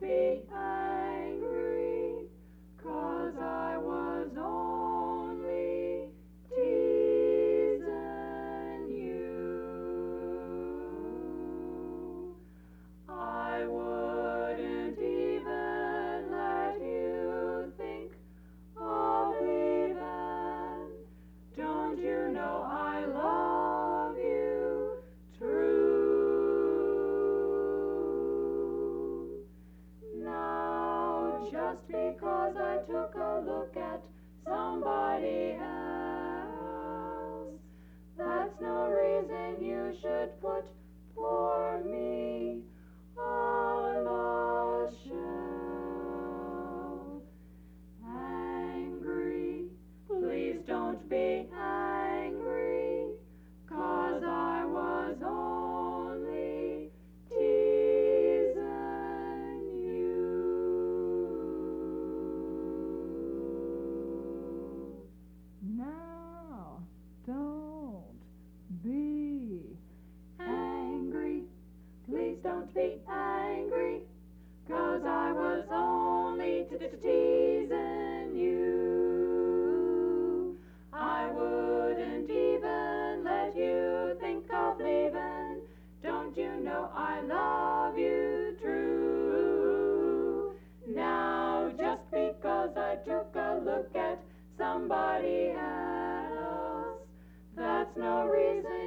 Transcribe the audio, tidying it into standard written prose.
be angry, 'cause I was only teasing you. I wouldn't even let you think of leaving. Don't you know I love you true? Now, just because I took a look at somebody else, that's no reason you should put poor me on the shelf. Angry, please don't be angry, 'cause I was only teasing you. Now, don't be Angry, please don't be angry, 'cause I was only teasing you. I wouldn't even let you think of leaving. Don't you know I love you true? Now, just because I took a look at somebody else, that's no reason